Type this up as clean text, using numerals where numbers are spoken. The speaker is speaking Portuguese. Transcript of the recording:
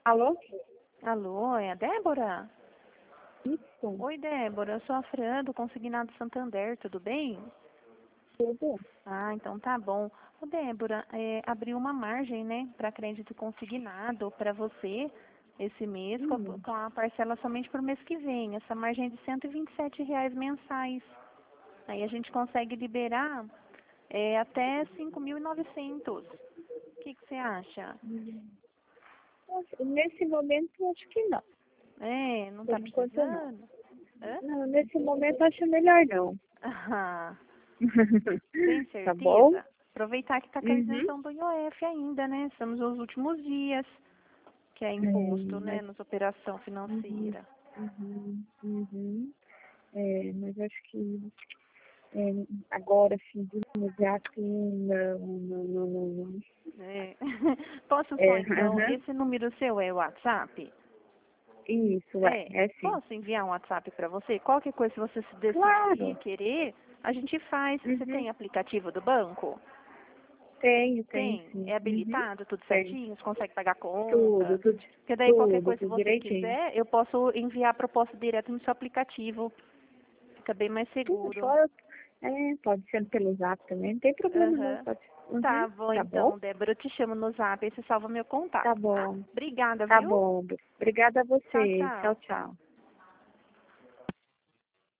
Alô? Alô, é a Débora? Isso, Oi, Débora, eu sou a Fran, do Consignado Santander, tudo bem? tudo? Ah, então tá bom. Ô, Débora, abriu uma margem, né, para crédito consignado para você esse mês, Hum, com a parcela somente para o mês que vem. Essa margem é de R$ 127 mensais. Aí a gente consegue liberar até 5.900. O que que você acha? nossa, nesse momento, acho que não. Não Por tá enquanto, não. precisando? Hã? Não, nesse momento, acho melhor não. Ah, tem Tá bom? certeza? Aproveitar que está com a Uhum. isenção do IOF ainda, né? Estamos nos últimos dias, que é imposto, né, Mas, nas operação uhum, financeira. uhum. Mas acho que agora, assim, de imediato, não. Né? Posso só, então, Aham. esse número seu é o WhatsApp? Isso, é sim. Posso enviar um WhatsApp para você? Qualquer coisa, se você se decidir Claro. querer, a gente faz. Você Uhum. tem aplicativo do banco? Tenho Tem. sim. É Uhum. habilitado, tudo Tenho. certinho? Você consegue pagar Tudo, conta? tudo, Porque daí qualquer tudo, coisa, se tudo você direitinho. quiser, eu posso enviar a proposta direto no seu aplicativo. Fica bem mais Tudo seguro. só, pode ser pelo Zap também, não tem problema não, Aham. pode. Tá Uhum. bom, Tá bom? então, Débora. Eu te chamo no Zap, aí você salva meu contato, Tá tá? bom, Obrigada, tá viu? bom. Obrigada a Tchau, você. Tchau, tchau. tchau.